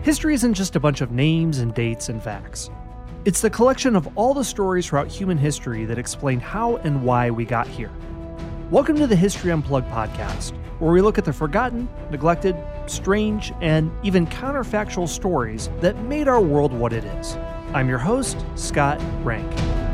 History isn't just a bunch of names and dates and facts. It's the collection of all the stories throughout human history that explain how and why we got here. Welcome to the History Unplugged podcast, where we look at the forgotten, neglected, strange, and even counterfactual stories that made our world what it is. I'm your host, Scott Rank.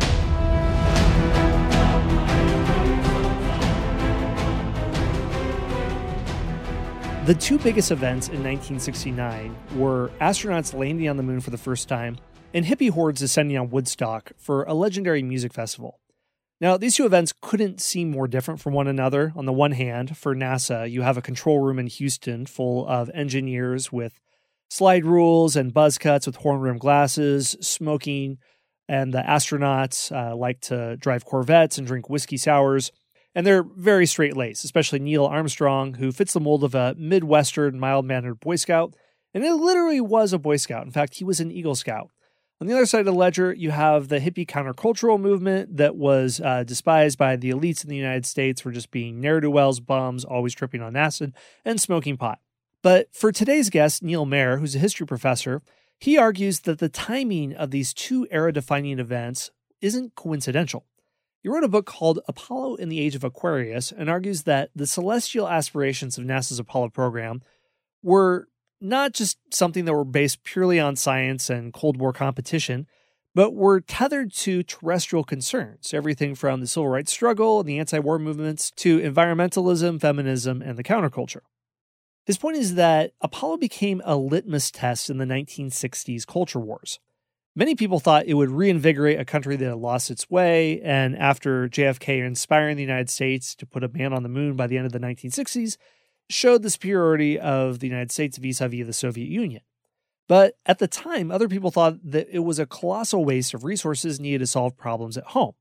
The two biggest events in 1969 were astronauts landing on the moon for the first time and hippie hordes descending on Woodstock for a legendary music festival. Now, these two events couldn't seem more different from one another. On the one hand, for NASA, you have a control room in Houston full of engineers with slide rules and buzz cuts with horn-rimmed glasses, smoking, and the astronauts like to drive Corvettes and drink whiskey sours. And they're very straight-laced, especially Neil Armstrong, who fits the mold of a Midwestern, mild-mannered Boy Scout. And it literally was a Boy Scout. In fact, he was an Eagle Scout. On the other side of the ledger, you have the hippie countercultural movement that was despised by the elites in the United States for just being ne'er-do-wells, bums, always tripping on acid, and smoking pot. But for today's guest, Neil Mehr, who's a history professor, he argues that the timing of these two era-defining events isn't coincidental. He wrote a book called Apollo in the Age of Aquarius and argues that the celestial aspirations of NASA's Apollo program were not just something that were based purely on science and Cold War competition, but were tethered to terrestrial concerns, everything from the civil rights struggle and the anti-war movements to environmentalism, feminism, and the counterculture. His point is that Apollo became a litmus test in the 1960s culture wars. Many people thought it would reinvigorate a country that had lost its way, and after JFK inspiring the United States to put a man on the moon by the end of the 1960s, showed the superiority of the United States vis-a-vis the Soviet Union. But at the time, other people thought that it was a colossal waste of resources needed to solve problems at home.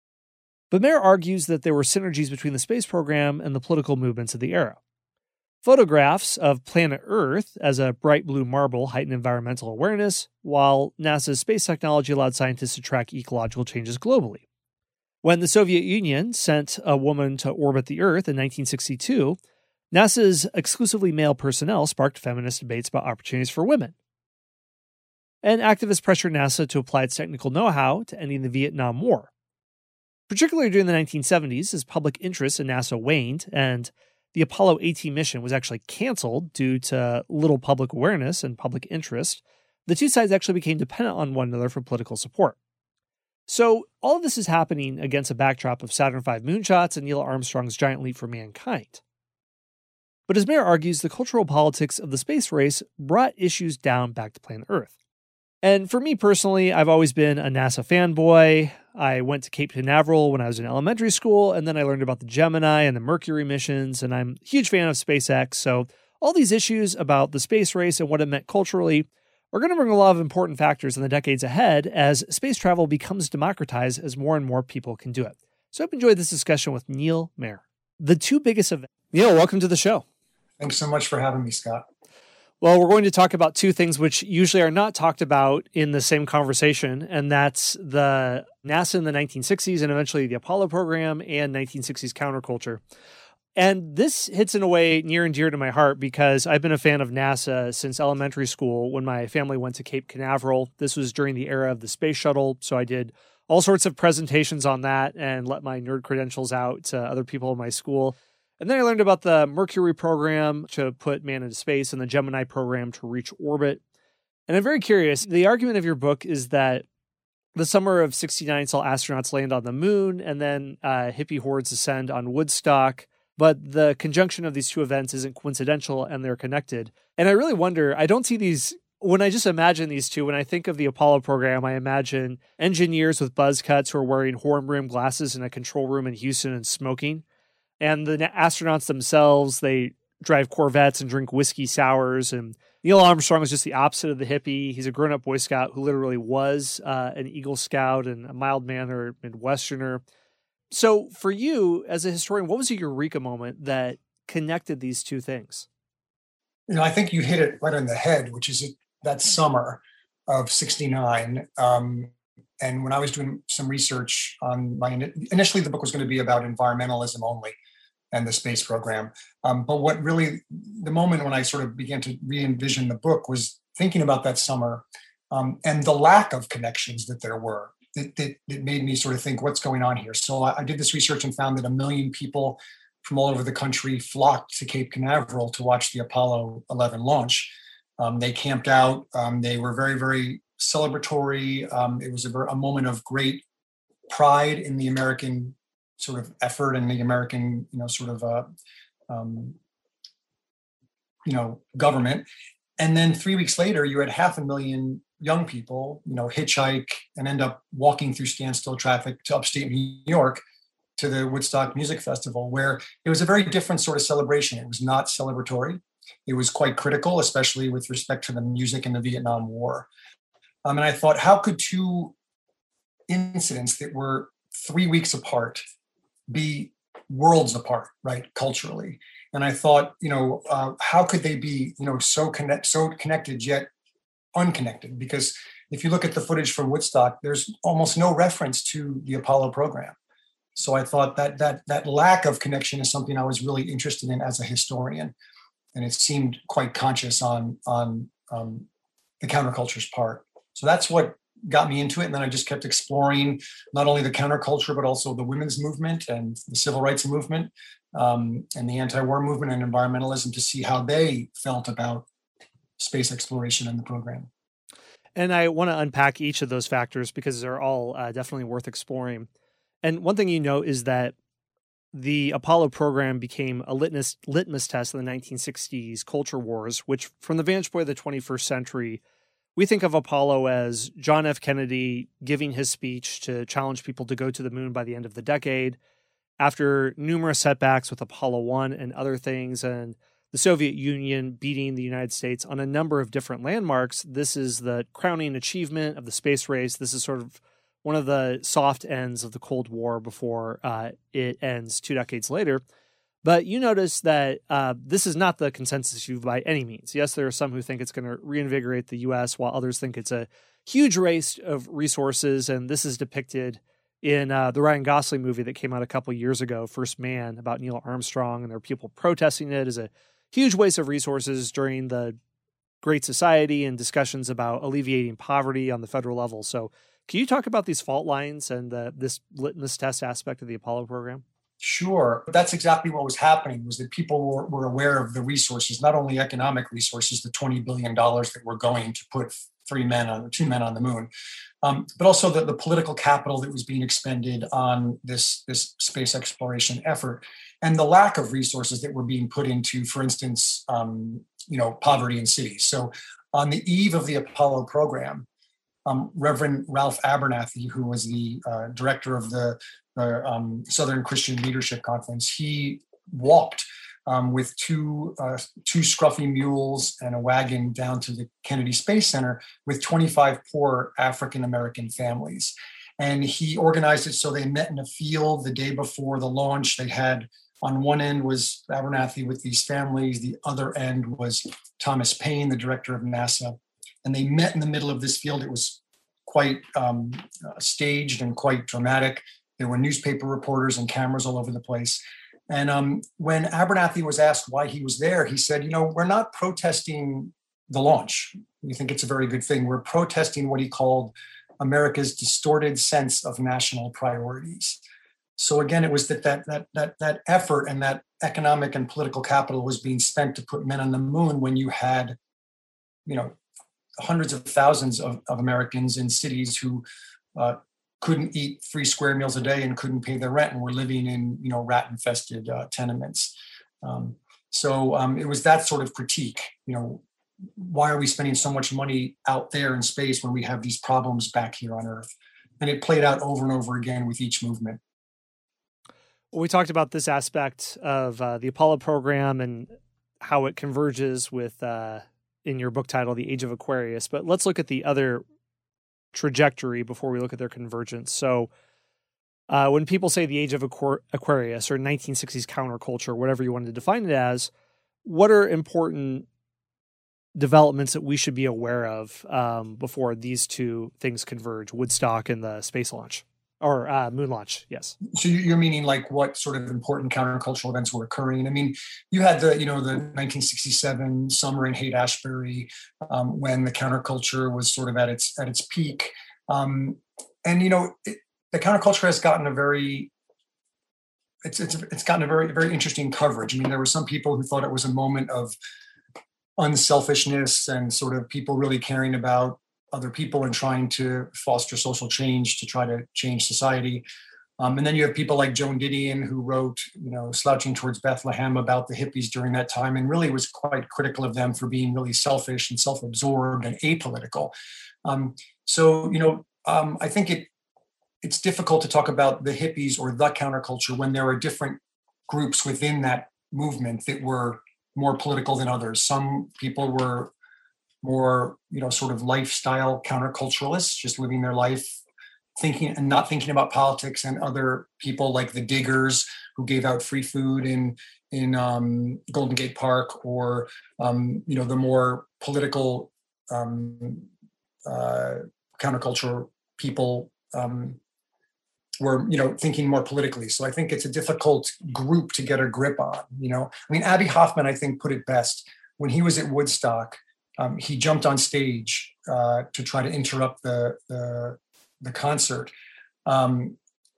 But Mehr argues that there were synergies between the space program and the political movements of the era. Photographs of planet Earth as a bright blue marble heightened environmental awareness, while NASA's space technology allowed scientists to track ecological changes globally. When the Soviet Union sent a woman to orbit the Earth in 1962, NASA's exclusively male personnel sparked feminist debates about opportunities for women. And activists pressured NASA to apply its technical know-how to ending the Vietnam War. Particularly during the 1970s, as public interest in NASA waned and the Apollo 18 mission was actually canceled due to little public awareness and public interest, the two sides actually became dependent on one another for political support. So all of this is happening against a backdrop of Saturn V moonshots and Neil Armstrong's giant leap for mankind. But as Mehr argues, the cultural politics of the space race brought issues down back to planet Earth. And for me personally, I've always been a NASA fanboy. I went to Cape Canaveral when I was in elementary school, and then I learned about the Gemini and the Mercury missions, and I'm a huge fan of SpaceX. So all these issues about the space race and what it meant culturally are going to bring a lot of important factors in the decades ahead as space travel becomes democratized as more and more people can do it. So I hope you enjoyed this discussion with Neil Mehr. The two biggest events. Neil, welcome to the show. Thanks so much for having me, Scott. Well, we're going to talk about two things which usually are not talked about in the same conversation, and that's the NASA in the 1960s and eventually the Apollo program and 1960s counterculture. And this hits in a way near and dear to my heart because I've been a fan of NASA since elementary school when my family went to Cape Canaveral. This was during the era of the space shuttle, so I did all sorts of presentations on that and let my nerd credentials out to other people in my school. And then I learned about the Mercury program to put man into space and the Gemini program to reach orbit. And I'm very curious. The argument of your book is that the summer of 69 saw astronauts land on the moon and then hippie hordes descend on Woodstock. But the conjunction of these two events isn't coincidental and they're connected. And I really wonder, I don't see these, when I just imagine these two, when I think of the Apollo program, I imagine engineers with buzz cuts who are wearing horn-rimmed glasses in a control room in Houston and smoking. And the astronauts themselves, they drive Corvettes and drink whiskey sours. And Neil Armstrong is just the opposite of the hippie. He's a grown-up Boy Scout who literally was an Eagle Scout and a mild-mannered Midwesterner. So for you, as a historian, what was a eureka moment that connected these two things? I think you hit it right on the head, which is that summer of 69. And when I was doing some research on initially the book was going to be about environmentalism only and the space program. But what really, the moment when I sort of began to re-envision the book was thinking about that summer and the lack of connections that there were. That made me sort of think, what's going on here? So I did this research and found that 1 million people from all over the country flocked to Cape Canaveral to watch the Apollo 11 launch. They camped out. They were very, very celebratory. It was a moment of great pride in the American sort of effort and the American, government. And then 3 weeks later, you had 500,000 young people, hitchhike and end up walking through standstill traffic to upstate New York to the Woodstock Music Festival, where it was a very different sort of celebration. It was not celebratory. It was quite critical, especially with respect to the music and the Vietnam War. And I thought, how could two incidents that were 3 weeks apart be worlds apart, right, culturally? And I thought, how could they be, so connected yet unconnected? Because if you look at the footage from Woodstock, there's almost no reference to the Apollo program. So I thought that lack of connection is something I was really interested in as a historian, and it seemed quite conscious on the counterculture's part. So that's what got me into it. And then I just kept exploring not only the counterculture, but also the women's movement and the civil rights movement and the anti-war movement and environmentalism to see how they felt about space exploration in the program. And I want to unpack each of those factors because they're all definitely worth exploring. And one thing you know is that the Apollo program became a litmus test in the 1960s culture wars, which from the vantage point of the 21st century, we think of Apollo as John F. Kennedy giving his speech to challenge people to go to the moon by the end of the decade. After numerous setbacks with Apollo 1 and other things, and the Soviet Union beating the United States on a number of different landmarks, this is the crowning achievement of the space race. This is sort of one of the soft ends of the Cold War before it ends 2 decades later. But you notice that this is not the consensus view by any means. Yes, there are some who think it's going to reinvigorate the U.S., while others think it's a huge waste of resources. And this is depicted in the Ryan Gosling movie that came out a couple years ago, First Man, about Neil Armstrong. And there are people protesting it as a huge waste of resources during the Great Society and discussions about alleviating poverty on the federal level. So can you talk about these fault lines and this litmus test aspect of the Apollo program? Sure. That's exactly what was happening, was that people were aware of the resources, not only economic resources, the $20 billion that were going to put 2 men on the moon, but also the political capital that was being expended on this space exploration effort, and the lack of resources that were being put into, for instance, poverty in cities. So on the eve of the Apollo program, Reverend Ralph Abernathy, who was the director of the Southern Christian Leadership Conference, he walked with two scruffy mules and a wagon down to the Kennedy Space Center with 25 poor African-American families. And he organized it so they met in a field the day before the launch. They had, on one end was Abernathy with these families. The other end was Thomas Paine, the director of NASA. And they met in the middle of this field. It was quite staged and quite dramatic. There were newspaper reporters and cameras all over the place. And when Abernathy was asked why he was there, he said, we're not protesting the launch. We think it's a very good thing. We're protesting what he called America's distorted sense of national priorities. So again, it was that effort and that economic and political capital was being spent to put men on the moon when you had, hundreds of thousands of Americans in cities who couldn't eat 3 square meals a day and couldn't pay their rent and were living in, rat-infested tenements. So it was that sort of critique. Why are we spending so much money out there in space when we have these problems back here on Earth? And it played out over and over again with each movement. Well, we talked about this aspect of the Apollo program and how it converges with, in your book title, The Age of Aquarius. But let's look at the other trajectory before we look at their convergence. So when people say the Age of Aquarius or 1960s counterculture, whatever you wanted to define it as, what are important developments that we should be aware of before these two things converge, Woodstock and the space launch? or moon launch. Yes. So you're meaning like what sort of important countercultural events were occurring? I mean, you had the 1967 summer in Haight-Ashbury, when the counterculture was sort of at its peak, and the counterculture has gotten it's gotten a very, very interesting coverage. I mean, there were some people who thought it was a moment of unselfishness and sort of people really caring about other people and trying to foster social change to try to change society. And then you have people like Joan Didion, who wrote, Slouching Towards Bethlehem, about the hippies during that time, and really was quite critical of them for being really selfish and self-absorbed and apolitical. I think it's difficult to talk about the hippies or the counterculture when there are different groups within that movement that were more political than others. Some people were more, sort of lifestyle counterculturalists, just living their life, thinking and not thinking about politics, and other people like the Diggers, who gave out free food in Golden Gate Park, or the more political counterculture people were thinking more politically. So I think it's a difficult group to get a grip on. I mean, Abbie Hoffman, I think, put it best when he was at Woodstock. He jumped on stage to try to interrupt the concert. And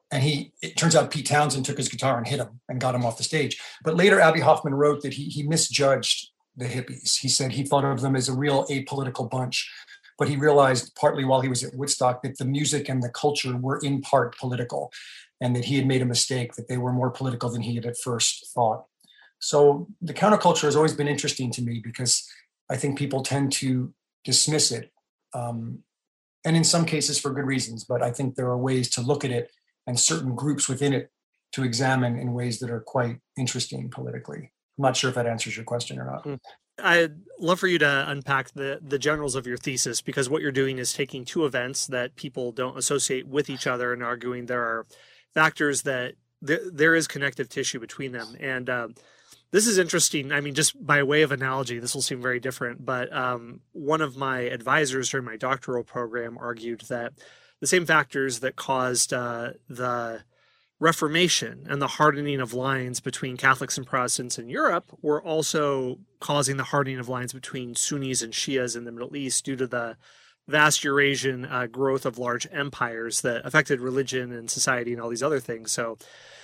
it turns out Pete Townsend took his guitar and hit him and got him off the stage. But later, Abbie Hoffman wrote that he misjudged the hippies. He said he thought of them as a real apolitical bunch. But he realized, partly while he was at Woodstock, that the music and the culture were in part political, and that he had made a mistake, that they were more political than he had at first thought. So the counterculture has always been interesting to me, because I think people tend to dismiss it, and in some cases for good reasons. But I think there are ways to look at it, and certain groups within it to examine in ways that are quite interesting politically. I'm not sure if that answers your question or not. I'd love for you to unpack the generals of your thesis, because what you're doing is taking two events that people don't associate with each other and arguing there are factors that there is connective tissue between them. And this is interesting. I mean, just by way of analogy, this will seem very different, but one of my advisors during my doctoral program argued that the same factors that caused the Reformation and the hardening of lines between Catholics and Protestants in Europe were also causing the hardening of lines between Sunnis and Shias in the Middle East, due to the vast Eurasian growth of large empires that affected religion and society and all these other things. So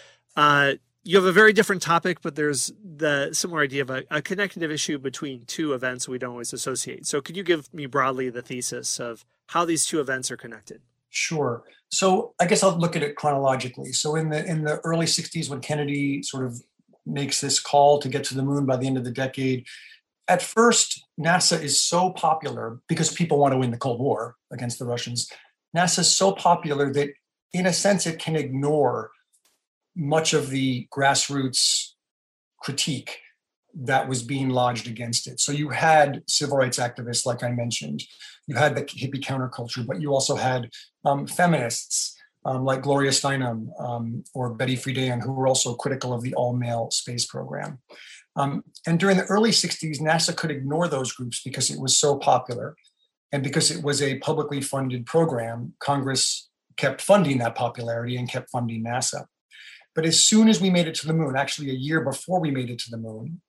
you have a very different topic, but there's the similar idea of a connective issue between two events we don't always associate. So could you give me broadly the thesis of how these two events are connected? Sure. So I guess I'll look at it chronologically. So in the early 60s, when Kennedy sort of makes this call to get to the moon by the end of the decade, at first, NASA is so popular because people want to win the Cold War against the Russians. NASA is so popular that, in a sense, it can ignore much of the grassroots critique that was being lodged against it. So you had civil rights activists, like I mentioned. You had the hippie counterculture, but you also had feminists like Gloria Steinem or Betty Friedan, who were also critical of the all-male space program. And during the early 60s, NASA could ignore those groups because it was so popular. And because it was a publicly funded program, Congress kept funding that popularity and kept funding NASA. But as soon as we made it to the moon, actually a year before we made it to the moon,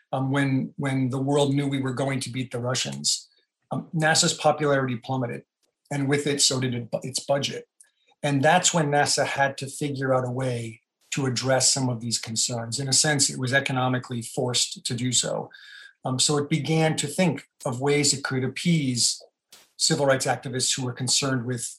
when the world knew we were going to beat the Russians, NASA's popularity plummeted. And with it, so did its budget. And that's when NASA had to figure out a way to address some of these concerns. In a sense, it was economically forced to do so. So it began to think of ways it could appease civil rights activists who were concerned with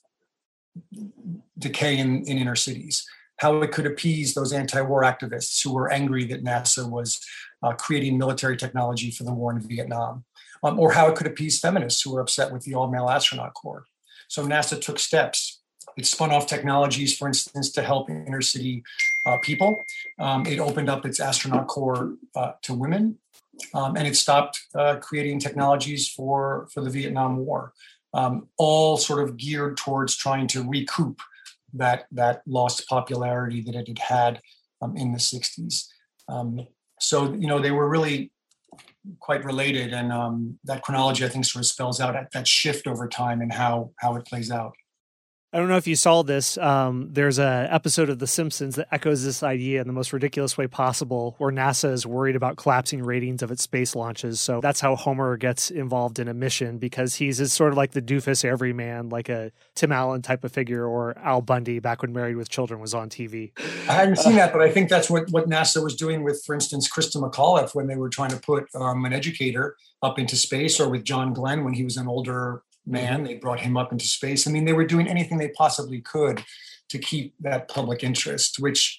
decay in inner cities, how it could appease those anti-war activists who were angry that NASA was creating military technology for the war in Vietnam, or how it could appease feminists who were upset with the all-male astronaut corps. So NASA took steps. It spun off technologies, for instance, to help inner city people. It opened up its astronaut corps to women, and it stopped creating technologies for the Vietnam War, all sort of geared towards trying to recoup that lost popularity that it had in the 60s. So, they were really quite related, and that chronology, I think, sort of spells out that shift over time and how it plays out. I don't know if you saw this. There's a episode of The Simpsons that echoes this idea in the most ridiculous way possible, where NASA is worried about collapsing ratings of its space launches. So that's how Homer gets involved in a mission, because he's sort of like the doofus everyman, like a Tim Allen type of figure, or Al Bundy back when Married with Children was on TV. I hadn't seen that, but I think that's what NASA was doing with, for instance, Krista McAuliffe when they were trying to put an educator up into space, or with John Glenn when he was an older man, they brought him up into space. I mean, they were doing anything they possibly could to keep that public interest, which,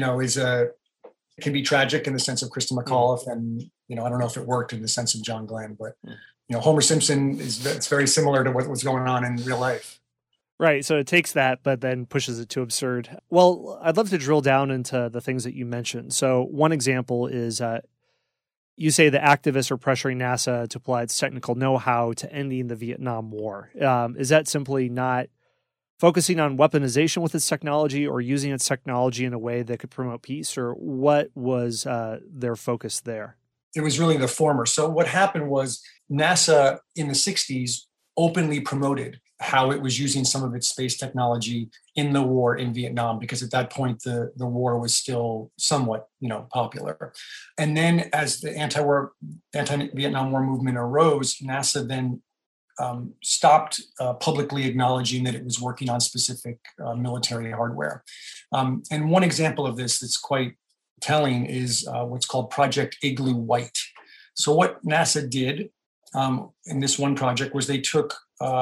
can be tragic in the sense of Krista McAuliffe. And, I don't know if it worked in the sense of John Glenn, but, Homer Simpson it's very similar to what was going on in real life. Right. So it takes that, but then pushes it to absurd. Well, I'd love to drill down into the things that you mentioned. So one example is, you say the activists are pressuring NASA to apply its technical know-how to ending the Vietnam War. Is that simply not focusing on weaponization with its technology, or using its technology in a way that could promote peace? Or what was their focus there? It was really the former. So what happened was NASA in the 60s openly promoted how it was using some of its space technology in the war in Vietnam, because at that point the war was still somewhat popular. And then as the anti-Vietnam War movement arose, NASA then stopped publicly acknowledging that it was working on specific military hardware. And one example of this that's quite telling is what's called Project Igloo White. So what NASA did in this one project was they took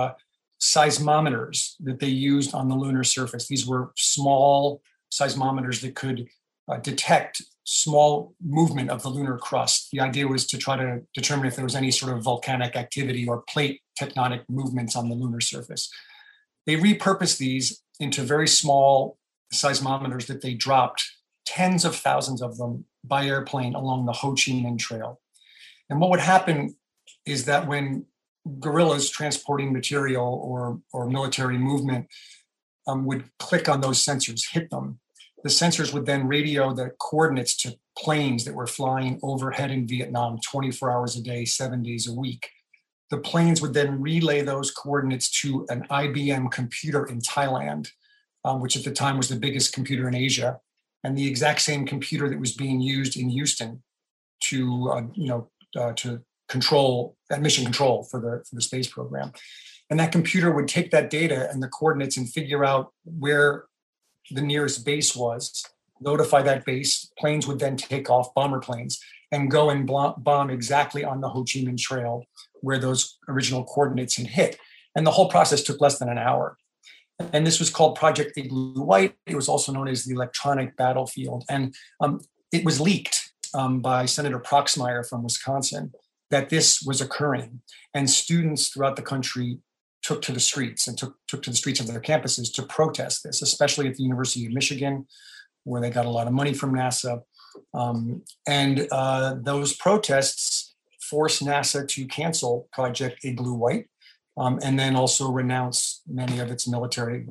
seismometers that they used on the lunar surface. These were small seismometers that could detect small movement of the lunar crust. The idea was to try to determine if there was any sort of volcanic activity or plate tectonic movements on the lunar surface. They repurposed these into very small seismometers that they dropped, tens of thousands of them, by airplane along the Ho Chi Minh Trail. And what would happen is that when guerrillas transporting material or military movement would click on those sensors, hit them, the sensors would then radio the coordinates to planes that were flying overhead in Vietnam 24 hours a day, 7 days a week. The planes would then relay those coordinates to an IBM computer in Thailand, which at the time was the biggest computer in Asia, and the exact same computer that was being used in Houston to control that mission control for the space program. And that computer would take that data and the coordinates and figure out where the nearest base was, notify that base. Planes would then take off, bomber planes, and go and bomb exactly on the Ho Chi Minh Trail where those original coordinates had hit. And the whole process took less than an hour. And this was called Project Igloo White. It was also known as the electronic battlefield. And it was leaked by Senator Proxmire from Wisconsin that this was occurring. And students throughout the country took to the streets and took to the streets of their campuses to protest this, especially at the University of Michigan, where they got a lot of money from NASA. Those protests forced NASA to cancel Project Igloo White, and then also renounce many of its military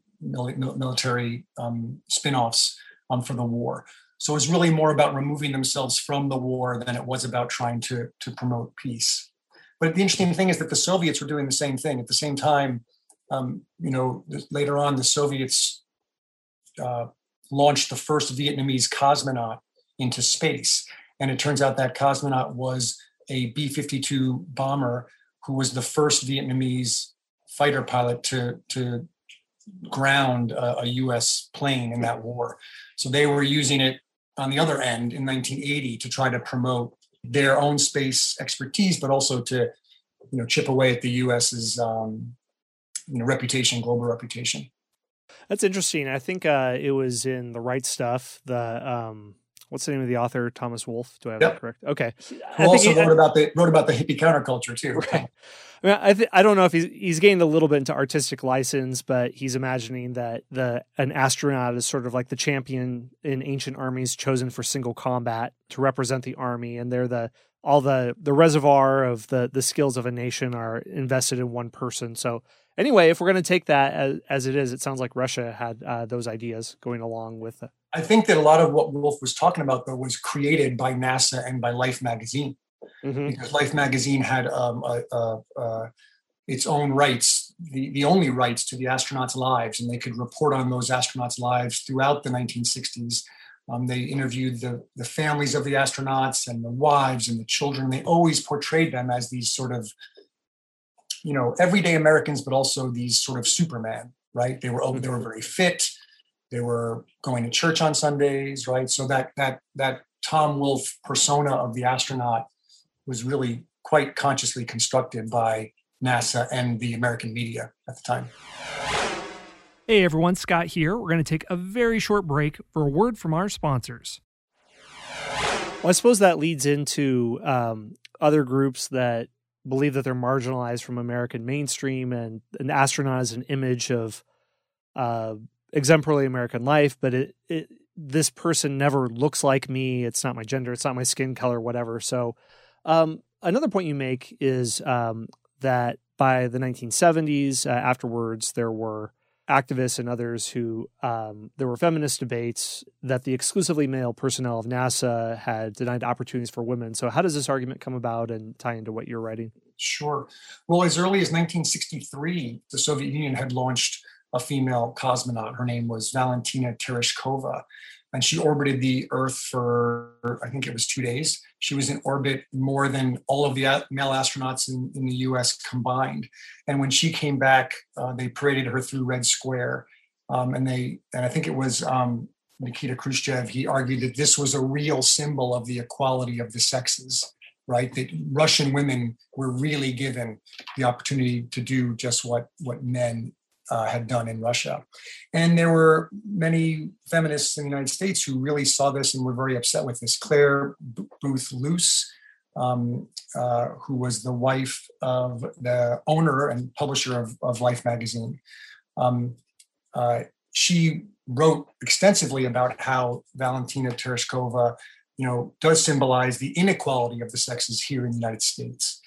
spin-offs for the war. So it's really more about removing themselves from the war than it was about trying to promote peace. But the interesting thing is that the Soviets were doing the same thing. At the same time, later on, the Soviets launched the first Vietnamese cosmonaut into space. And it turns out that cosmonaut was a B-52 bomber who was the first Vietnamese fighter pilot to ground a U.S. plane in that war. So they were using it on the other end in 1980 to try to promote their own space expertise, but also to, chip away at the U.S.'s, reputation, global reputation. That's interesting. I think it was in The Right Stuff. What's the name of the author? Thomas Wolfe. Do I have that correct? Okay. Who also wrote about the hippie counterculture too. Right. I mean, I don't know if he's gained a little bit into artistic license, but he's imagining that an astronaut is sort of like the champion in ancient armies chosen for single combat to represent the army, and they're the reservoir of the skills of a nation are invested in one person. So anyway, if we're going to take that as it is, it sounds like Russia had those ideas going along with it. I think that a lot of what Wolfe was talking about, though, was created by NASA and by Life magazine, because Life magazine had its own rights the only rights to the astronauts' lives, and they could report on those astronauts' lives throughout the 1960s. They interviewed the families of the astronauts and the wives and the children. They always portrayed them as these sort of, everyday Americans, but also these sort of Superman, right? They were very fit. They were going to church on Sundays, right? So that Tom Wolfe persona of the astronaut was really quite consciously constructed by NASA and the American media at the time. Hey everyone, Scott here. We're going to take a very short break for a word from our sponsors. Well, I suppose that leads into other groups that believe that they're marginalized from American mainstream, and an astronaut is an image of exemplary American life, but this person never looks like me. It's not my gender. It's not my skin color, whatever. So another point you make is that by the 1970s, afterwards, there were activists and others who, there were feminist debates that the exclusively male personnel of NASA had denied opportunities for women. So how does this argument come about and tie into what you're writing? Sure. Well, as early as 1963, the Soviet Union had launched a female cosmonaut. Her name was Valentina Tereshkova, and she orbited the Earth for, I think it was 2 days. She was in orbit more than all of the male astronauts in the US combined. And when she came back, they paraded her through Red Square. And I think it was Nikita Khrushchev, he argued that this was a real symbol of the equality of the sexes, right? That Russian women were really given the opportunity to do just what men had done in Russia. And there were many feminists in the United States who really saw this and were very upset with this. Claire Booth Luce, who was the wife of the owner and publisher of Life magazine, she wrote extensively about how Valentina Tereshkova, does symbolize the inequality of the sexes here in the United States.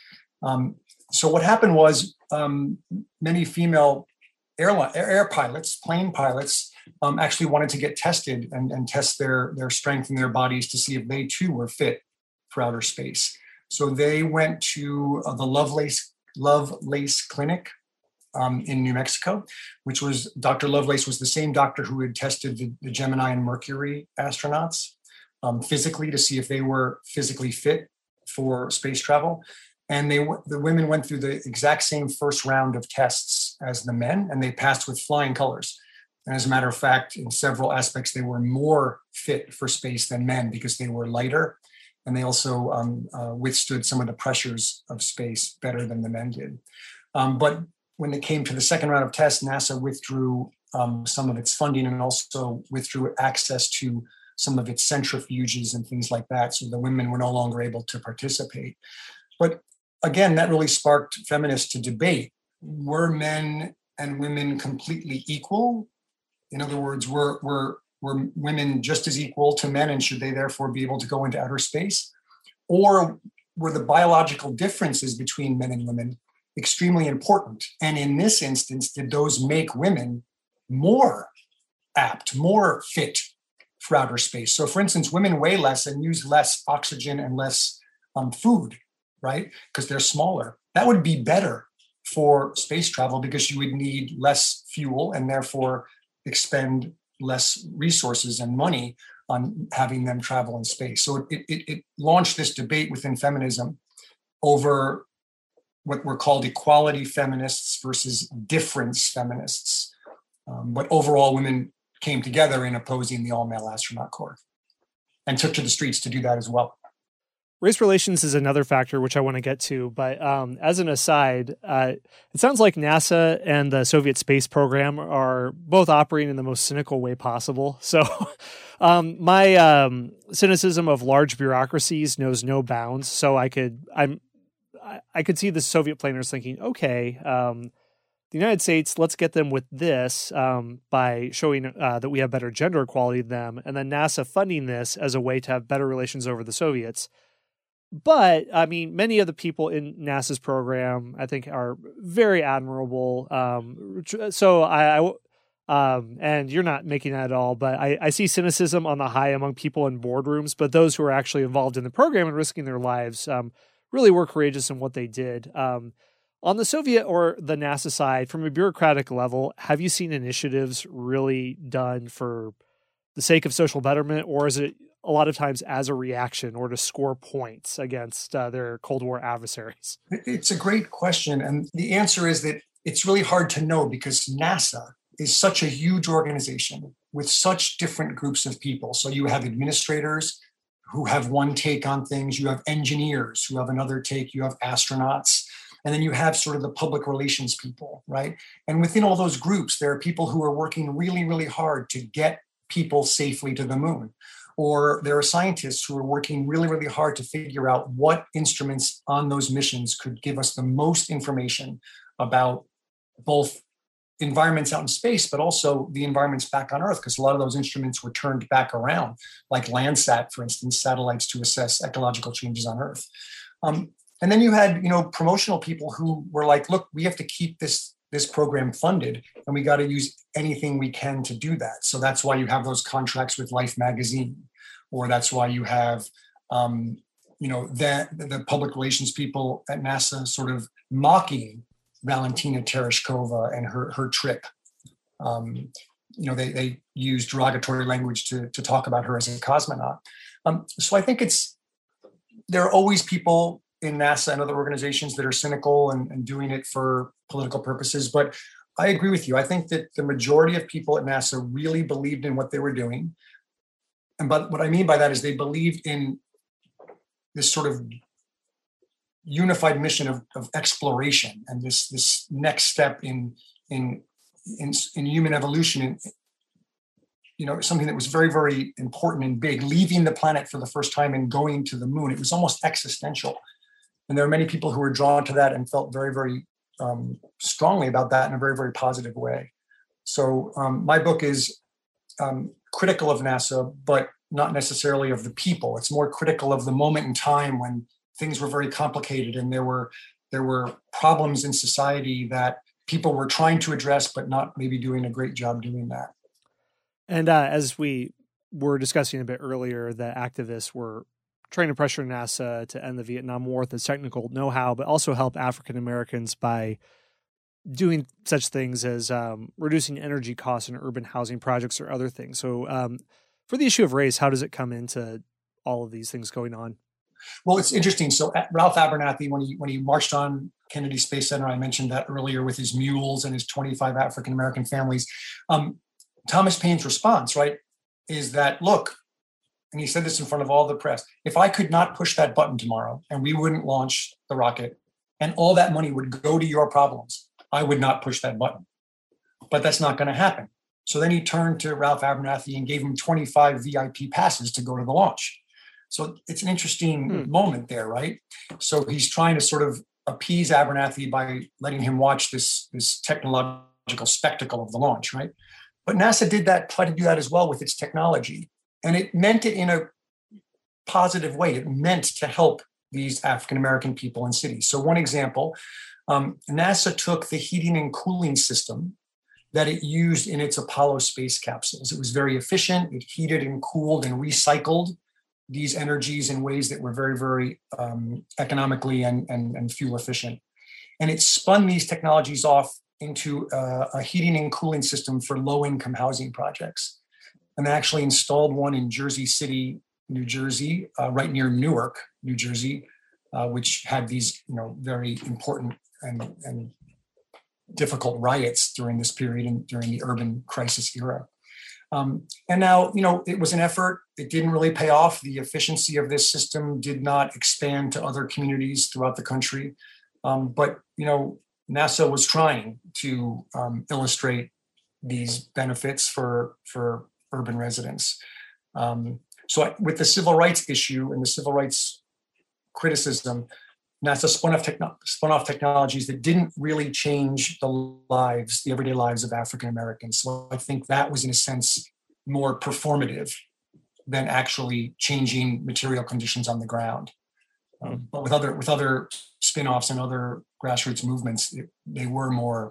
So what happened was many female air pilots, plane pilots, actually wanted to get tested and test their strength in their bodies to see if they too were fit for outer space. So they went to the Lovelace Clinic in New Mexico, which was Dr. Lovelace was the same doctor who had tested the Gemini and Mercury astronauts physically to see if they were physically fit for space travel. And the women went through the exact same first round of tests as the men, and they passed with flying colors. And as a matter of fact, in several aspects, they were more fit for space than men because they were lighter, and they also withstood some of the pressures of space better than the men did. But when it came to the second round of tests, NASA withdrew some of its funding and also withdrew access to some of its centrifuges and things like that. So the women were no longer able to participate. But again, that really sparked feminists to debate. Were men and women completely equal? In other words, were women just as equal to men, and should they therefore be able to go into outer space? Or were the biological differences between men and women extremely important? And in this instance, did those make women more apt, more fit for outer space? So for instance, women weigh less and use less oxygen and less food, right? Because they're smaller. That would be better for space travel because you would need less fuel and therefore expend less resources and money on having them travel in space. So it launched this debate within feminism over what were called equality feminists versus difference feminists. But overall, women came together in opposing the all-male astronaut corps and took to the streets to do that as well. Race relations is another factor, which I want to get to. But as an aside, it sounds like NASA and the Soviet space program are both operating in the most cynical way possible. So my cynicism of large bureaucracies knows no bounds. So I could see the Soviet planners thinking, okay, the United States, let's get them with this by showing that we have better gender equality than them, and then NASA funding this as a way to have better relations over the Soviets. But I mean, many of the people in NASA's program, I think, are very admirable. So and you're not making that at all, but I see cynicism on the high among people in boardrooms, but those who are actually involved in the program and risking their lives really were courageous in what they did. On the Soviet or the NASA side, from a bureaucratic level, have you seen initiatives really done for the sake of social betterment, or is it a lot of times as a reaction or to score points against their Cold War adversaries? It's a great question. And the answer is that it's really hard to know because NASA is such a huge organization with such different groups of people. So you have administrators who have one take on things, you have engineers who have another take, you have astronauts, and then you have sort of the public relations people, right? And within all those groups, there are people who are working really, really hard to get people safely to the moon. Or there are scientists who are working really, really hard to figure out what instruments on those missions could give us the most information about both environments out in space, but also the environments back on Earth, because a lot of those instruments were turned back around, like Landsat, for instance, satellites to assess ecological changes on Earth. And then you had, promotional people who were like, look, we have to keep this program funded, and we got to use anything we can to do that. So that's why you have those contracts with Life magazine, or that's why you have, the public relations people at NASA sort of mocking Valentina Tereshkova and her trip. They use derogatory language to talk about her as a cosmonaut. So I think there are always people in NASA and other organizations that are cynical and doing it for political purposes. But I agree with you. I think that the majority of people at NASA really believed in what they were doing. But what I mean by that is they believed in this sort of unified mission of exploration and this next step in human evolution, something that was very, very important and big, leaving the planet for the first time and going to the moon. It was almost existential. And there are many people who were drawn to that and felt very, very strongly about that in a very, very positive way. So my book is critical of NASA, but not necessarily of the people. It's more critical of the moment in time when things were very complicated and there were problems in society that people were trying to address, but not maybe doing a great job doing that. And as we were discussing a bit earlier, the activists were trying to pressure NASA to end the Vietnam War with its technical know-how, but also help African Americans by doing such things as reducing energy costs in urban housing projects or other things. So for the issue of race, how does it come into all of these things going on? Well, it's interesting. So Ralph Abernathy, when he marched on Kennedy Space Center, I mentioned that earlier, with his mules and his 25 African American families. Thomas Paine's response, right, is that, look, and he said this in front of all the press, if I could not push that button tomorrow and we wouldn't launch the rocket and all that money would go to your problems, I would not push that button. But that's not going to happen. So then he turned to Ralph Abernathy and gave him 25 VIP passes to go to the launch. So it's an interesting moment there, right? So he's trying to sort of appease Abernathy by letting him watch this technological spectacle of the launch, right? But NASA tried to do that as well with its technology. And it meant it in a positive way. It meant to help these African-American people in cities. So one example, NASA took the heating and cooling system that it used in its Apollo space capsules. It was very efficient. It heated and cooled and recycled these energies in ways that were very, very economically and fuel efficient. And it spun these technologies off into a heating and cooling system for low-income housing projects. And they actually installed one in Jersey City, New Jersey, right near Newark, New Jersey, which had these, very important and difficult riots during this period and during the urban crisis era. And now, it was an effort. It didn't really pay off. The efficiency of this system did not expand to other communities throughout the country. But NASA was trying to illustrate these benefits for urban residents. So with the civil rights issue and the civil rights criticism, NASA spun off technologies that didn't really change the everyday lives of African Americans. So I think that was, in a sense, more performative than actually changing material conditions on the ground. But with other spin-offs and other grassroots movements, they were more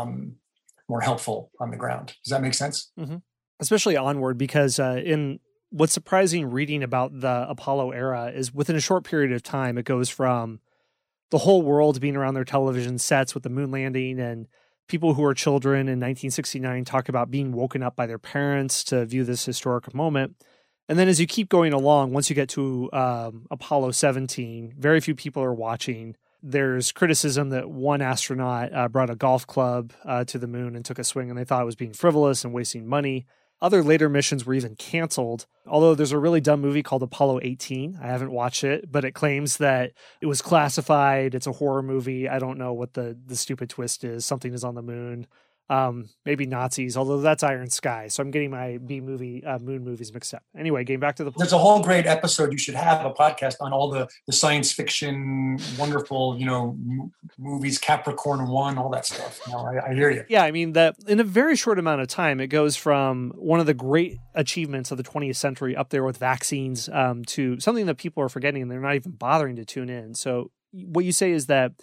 helpful on the ground. Does that make sense? Mm-hmm. Especially onward, because in what's surprising reading about the Apollo era is within a short period of time, it goes from the whole world being around their television sets with the moon landing, and people who are children in 1969 talk about being woken up by their parents to view this historic moment. And then as you keep going along, once you get to Apollo 17, very few people are watching. There's criticism that one astronaut brought a golf club to the moon and took a swing, and they thought it was being frivolous and wasting money. Other later missions were even canceled, although there's a really dumb movie called Apollo 18. I haven't watched it, but it claims that it was classified. It's a horror movie. I don't know what the stupid twist is. Something is on the moon. Maybe Nazis, although that's Iron Sky. So I'm getting my B-movie, moon movies mixed up. Anyway, getting back to the point. There's a whole great episode. You should have a podcast on all the science fiction, wonderful, movies, Capricorn 1, all that stuff. I hear you. Yeah, I mean, that in a very short amount of time, it goes from one of the great achievements of the 20th century up there with vaccines to something that people are forgetting and they're not even bothering to tune in. So what you say is that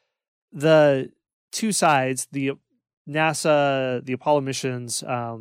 the two sides, the NASA, the Apollo missions,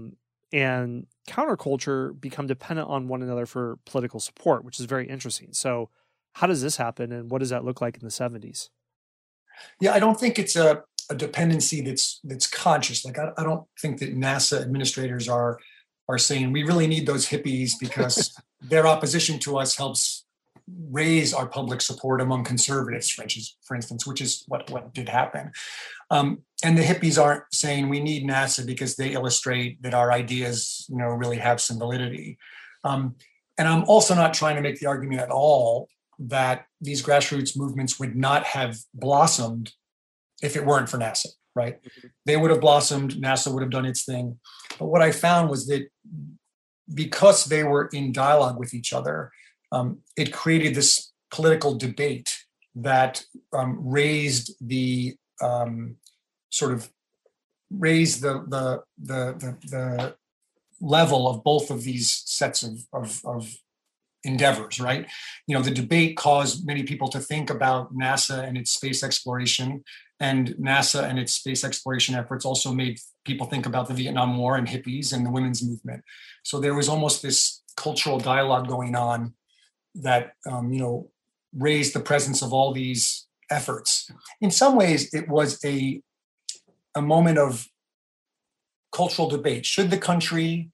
and counterculture become dependent on one another for political support, which is very interesting. So how does this happen, and what does that look like in the 70s? Yeah, I don't think it's a dependency that's conscious. Like, I don't think that NASA administrators are saying we really need those hippies because their opposition to us helps raise our public support among conservatives, for instance, which is what did happen. And the hippies aren't saying we need NASA because they illustrate that our ideas, really have some validity. And I'm also not trying to make the argument at all that these grassroots movements would not have blossomed if it weren't for NASA, right? Mm-hmm. They would have blossomed, NASA would have done its thing. But what I found was that because they were in dialogue with each other, it created this political debate that raised the level of both of these sets of endeavors, right? The debate caused many people to think about NASA and its space exploration, and NASA and its space exploration efforts also made people think about the Vietnam War and hippies and the women's movement. So there was almost this cultural dialogue going on that, raised the presence of all these efforts. In some ways, it was a moment of cultural debate. Should the country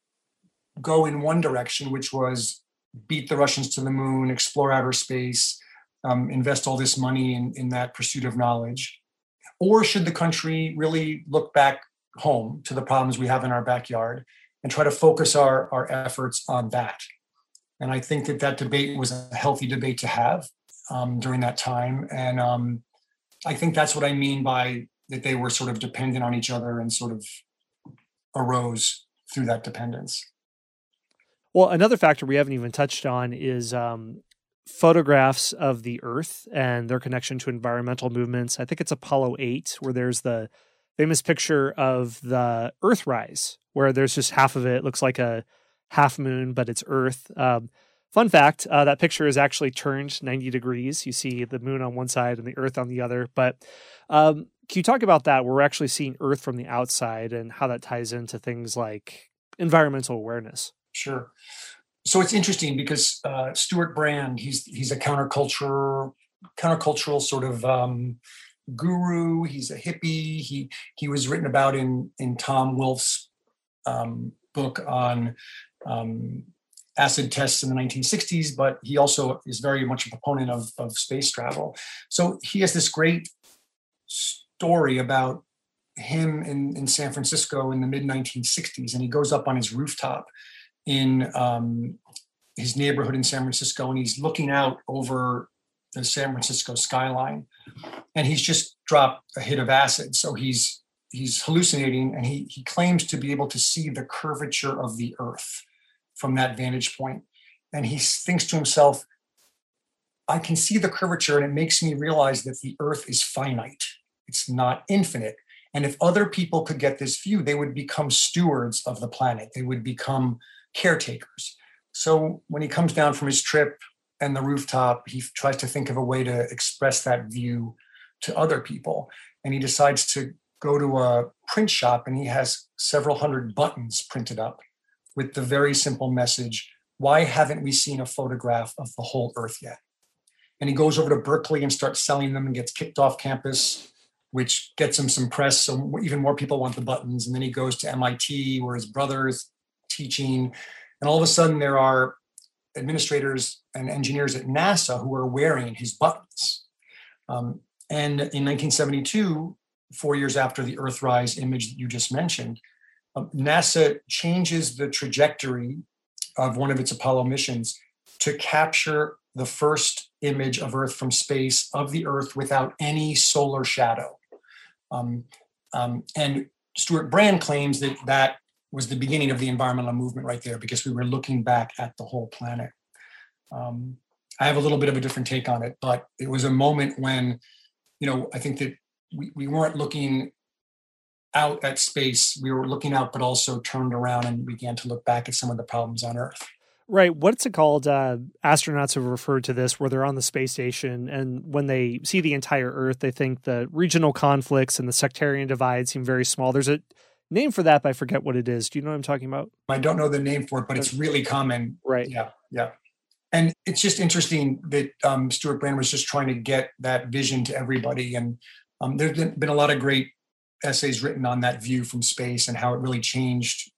go in one direction, which was beat the Russians to the moon, explore outer space, invest all this money in that pursuit of knowledge? Or should the country really look back home to the problems we have in our backyard and try to focus our efforts on that? And I think that debate was a healthy debate to have during that time. And I think that's what I mean by that they were sort of dependent on each other and sort of arose through that dependence. Well, another factor we haven't even touched on is photographs of the Earth and their connection to environmental movements. I think it's Apollo 8, where there's the famous picture of the Earthrise, where there's just half of it looks like a half moon, but it's Earth. Fun fact, that picture is actually turned 90 degrees. You see the moon on one side and the Earth on the other. But can you talk about that? We're actually seeing Earth from the outside and how that ties into things like environmental awareness. Sure. So it's interesting because Stuart Brand, he's a countercultural sort of guru. He's a hippie. He was written about in Tom Wolfe's book on acid tests in the 1960s, but he also is very much a proponent of space travel. So he has this great story about him in San Francisco in the mid-1960s, and he goes up on his rooftop in his neighborhood in San Francisco, and he's looking out over the San Francisco skyline, and he's just dropped a hit of acid. So he's hallucinating, and he claims to be able to see the curvature of the Earth from that vantage point. And he thinks to himself, I can see the curvature, and it makes me realize that the Earth is finite. It's not infinite. And if other people could get this view, they would become stewards of the planet. They would become caretakers. So when he comes down from his trip and the rooftop, he tries to think of a way to express that view to other people. And he decides to go to a print shop, and he has several hundred buttons printed up with the very simple message, why haven't we seen a photograph of the whole Earth yet? and he goes over to Berkeley and starts selling them and gets kicked off campus, which gets him some press. So even more people want the buttons. And then he goes to MIT, where his brother is teaching. And all of a sudden, there are administrators and engineers at NASA who are wearing his buttons. And in 1972, 4 years after the Earthrise image that you just mentioned, NASA changes the trajectory of one of its Apollo missions to capture the first image of Earth from space, of the Earth without any solar shadow. And Stuart Brand claims that that was the beginning of the environmental movement right there, because we were looking back at the whole planet. I have a little bit of a different take on it, but it was a moment when, I think that we weren't looking out at space. We were looking out, but also turned around and began to look back at some of the problems on Earth. Right. What's it called? Astronauts have referred to this where they're on the space station, and when they see the entire Earth, they think the regional conflicts and the sectarian divide seem very small. There's a name for that, but I forget what it is. Do you know what I'm talking about? I don't know the name for it, but it's really common. Right. Yeah. And it's just interesting that Stuart Brand was just trying to get that vision to everybody. And there's been a lot of great essays written on that view from space and how it really changed,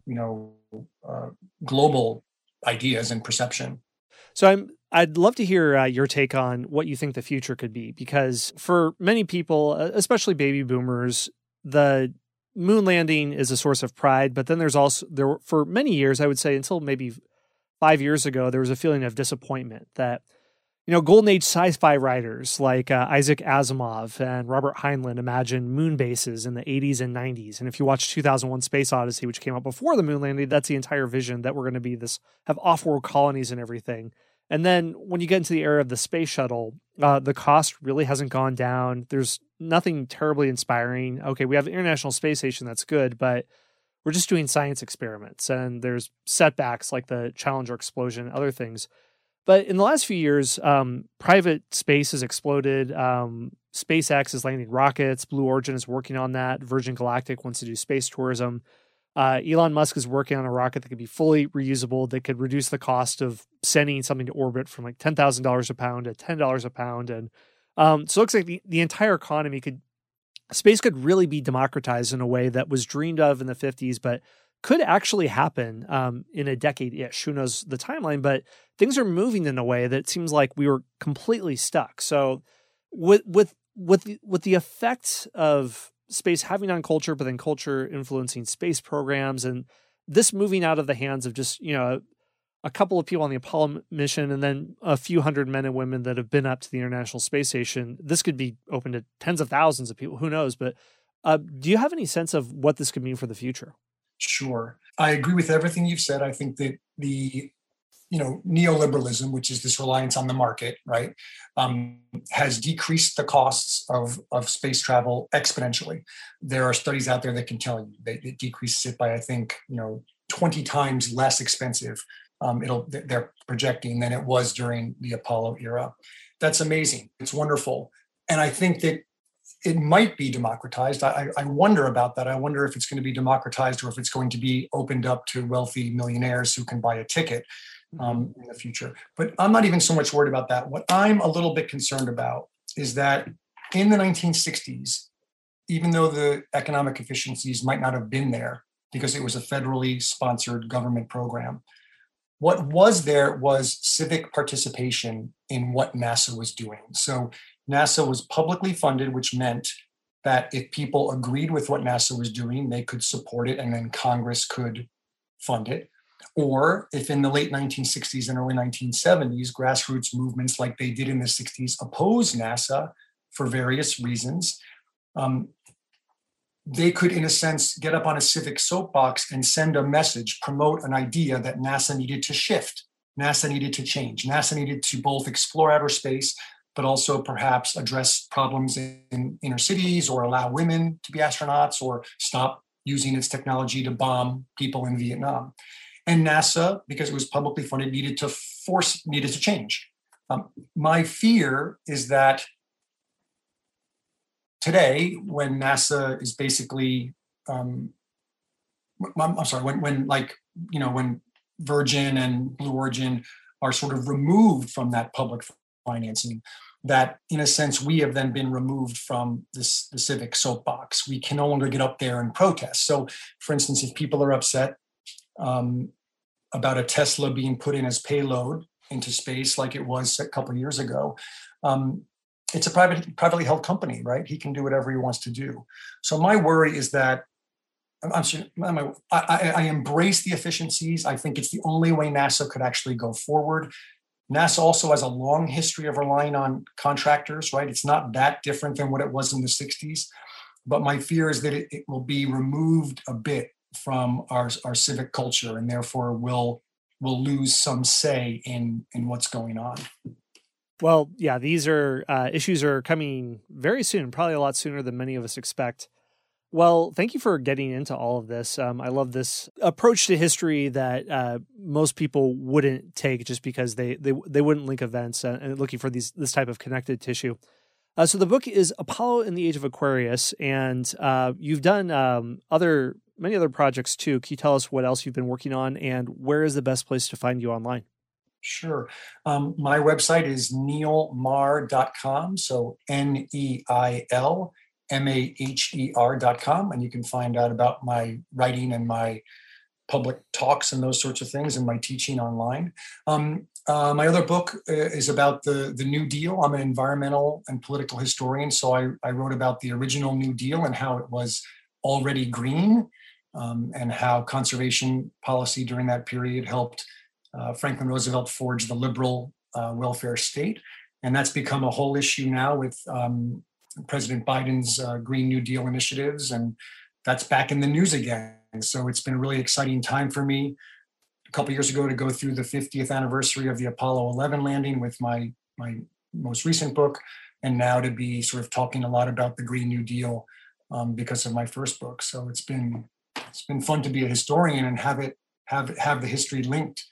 global ideas and perception. So I'd love to hear your take on what you think the future could be, because for many people, especially baby boomers, the moon landing is a source of pride. But then for many years, I would say until maybe 5 years ago, there was a feeling of disappointment that, golden age sci-fi writers like Isaac Asimov and Robert Heinlein imagined moon bases in the 80s and 90s. And if you watch 2001 Space Odyssey, which came out before the moon landing, that's the entire vision, that we're going to have off-world colonies and everything. And then when you get into the era of the space shuttle, the cost really hasn't gone down. There's nothing terribly inspiring. Okay, we have the International Space Station, that's good, but we're just doing science experiments, and there's setbacks like the Challenger explosion and other things. But in the last few years, private space has exploded. SpaceX is landing rockets. Blue Origin is working on that. Virgin Galactic wants to do space tourism. Elon Musk is working on a rocket that could be fully reusable, that could reduce the cost of sending something to orbit from like $10,000 a pound to $10 a pound. And so it looks like the entire economy space could really be democratized in a way that was dreamed of in the 50s, but could actually happen in a decade-ish. Who knows the timeline, but things are moving in a way that it seems like we were completely stuck. So with the effects of space having on culture, but then culture influencing space programs, and this moving out of the hands of just, a couple of people on the Apollo mission and then a few hundred men and women that have been up to the International Space Station, this could be open to tens of thousands of people. Who knows? But do you have any sense of what this could mean for the future? Sure. I agree with everything you've said. I think that the, neoliberalism, which is this reliance on the market, right, has decreased the costs of space travel exponentially. There are studies out there that can tell you that it decreases it by, I think, 20 times less expensive. They're projecting than it was during the Apollo era. That's amazing. It's wonderful. And I think that it might be democratized. I wonder about that. I wonder if it's going to be democratized or if it's going to be opened up to wealthy millionaires who can buy a ticket in the future. But I'm not even so much worried about that. What I'm a little bit concerned about is that in the 1960s, even though the economic efficiencies might not have been there because it was a federally sponsored government program, what was there was civic participation in what NASA was doing. So NASA was publicly funded, which meant that if people agreed with what NASA was doing, they could support it, and then Congress could fund it. Or if in the late 1960s and early 1970s, grassroots movements like they did in the 60s opposed NASA for various reasons, they could, in a sense, get up on a civic soapbox and send a message, promote an idea that NASA needed to shift, NASA needed to change, NASA needed to both explore outer space, but also perhaps address problems in inner cities, or allow women to be astronauts, or stop using its technology to bomb people in Vietnam. And NASA, because it was publicly funded, needed to change. My fear is that today, when NASA is basically, when Virgin and Blue Origin are sort of removed from that public financing, that in a sense, we have then been removed from the civic soapbox. We can no longer get up there and protest. So for instance, if people are upset about a Tesla being put in as payload into space like it was a couple of years ago, it's a privately held company, right? He can do whatever he wants to do. So my worry is that I embrace the efficiencies. I think it's the only way NASA could actually go forward. NASA also has a long history of relying on contractors, right? It's not that different than what it was in the 60s. But my fear is that it will be removed a bit from our civic culture, and therefore we'll lose some say in what's going on. Well, yeah, these are issues are coming very soon, probably a lot sooner than many of us expect. Well, thank you for getting into all of this. I love this approach to history that most people wouldn't take just because they wouldn't link events and looking for this type of connected tissue. So the book is Apollo in the Age of Aquarius, and you've done many other projects too. Can you tell us what else you've been working on, and where is the best place to find you online? Sure. My website is neilmaher.com. So NEILMAHER.com. And you can find out about my writing and my public talks and those sorts of things and my teaching online. My other book is about the New Deal. I'm an environmental and political historian. So I wrote about the original New Deal and how it was already green, and how conservation policy during that period helped Franklin Roosevelt forged the liberal welfare state. And that's become a whole issue now with President Biden's Green New Deal initiatives. And that's back in the news again. So it's been a really exciting time for me a couple of years ago to go through the 50th anniversary of the Apollo 11 landing with my most recent book. And now to be sort of talking a lot about the Green New Deal because of my first book. So it's been fun to be a historian and have the history linked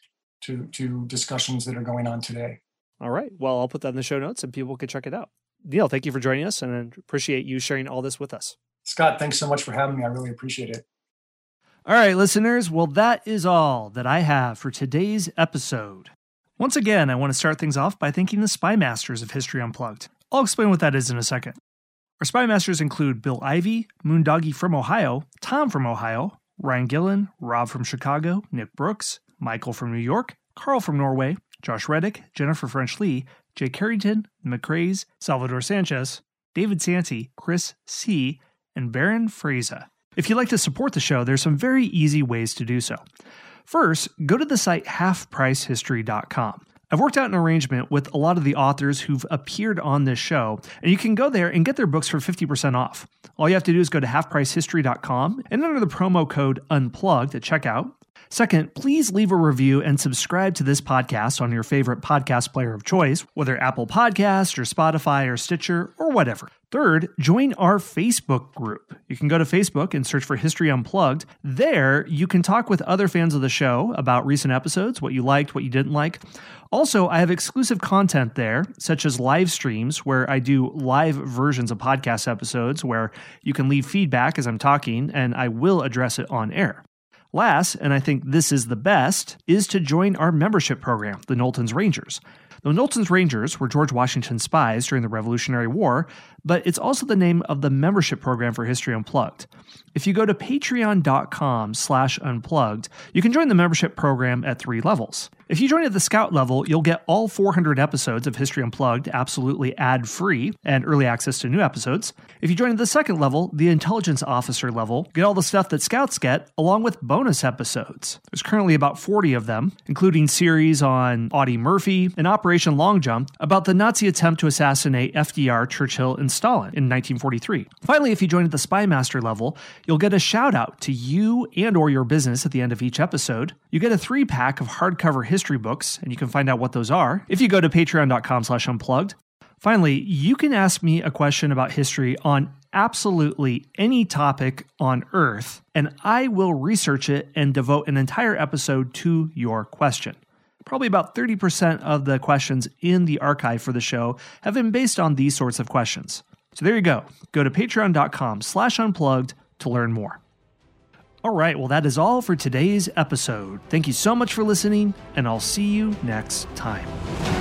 to discussions that are going on today. All right. Well, I'll put that in the show notes and people can check it out. Neil, thank you for joining us, and I appreciate you sharing all this with us. Scott, thanks so much for having me. I really appreciate it. All right, listeners. Well, that is all that I have for today's episode. Once again, I want to start things off by thanking the Spy Masters of History Unplugged. I'll explain what that is in a second. Our Spy Masters include Bill Ivey, Moondoggy from Ohio, Tom from Ohio, Ryan Gillen, Rob from Chicago, Nick Brooks, Michael from New York, Carl from Norway, Josh Reddick, Jennifer French Lee, Jay Carrington, McCraze, Salvador Sanchez, David Santi, Chris C., and Baron Fraser. If you'd like to support the show, there's some very easy ways to do so. First, go to the site halfpricehistory.com. I've worked out an arrangement with a lot of the authors who've appeared on this show, and you can go there and get their books for 50% off. All you have to do is go to halfpricehistory.com and enter the promo code UNPLUGGED at checkout. Second, please leave a review and subscribe to this podcast on your favorite podcast player of choice, whether Apple Podcast or Spotify or Stitcher or whatever. Third, join our Facebook group. You can go to Facebook and search for History Unplugged. There, you can talk with other fans of the show about recent episodes, what you liked, what you didn't like. Also, I have exclusive content there, such as live streams where I do live versions of podcast episodes where you can leave feedback as I'm talking, and I will address it on air. Last, and I think this is the best, is to join our membership program, the Knowlton's Rangers. The Knowlton's Rangers were George Washington's spies during the Revolutionary War, but it's also the name of the membership program for History Unplugged. If you go to patreon.com/unplugged, you can join the membership program at 3 levels. If you join at the Scout level, you'll get all 400 episodes of History Unplugged absolutely ad-free and early access to new episodes. If you join at the 2nd level, the Intelligence Officer level, you get all the stuff that Scouts get, along with bonus episodes. There's currently about 40 of them, including series on Audie Murphy and Operation Long Jump about the Nazi attempt to assassinate FDR, Churchill, and Stalin in 1943. Finally, if you join at the Spy Master level, you'll get a shout-out to you and or your business at the end of each episode. You get a 3-pack of hardcover history books, and you can find out what those are if you go to patreon.com/unplugged. Finally, you can ask me a question about history on absolutely any topic on Earth, and I will research it and devote an entire episode to your question. Probably about 30% of the questions in the archive for the show have been based on these sorts of questions. So there you go. Go to patreon.com/unplugged to learn more. All right, well, that is all for today's episode. Thank you so much for listening, and I'll see you next time.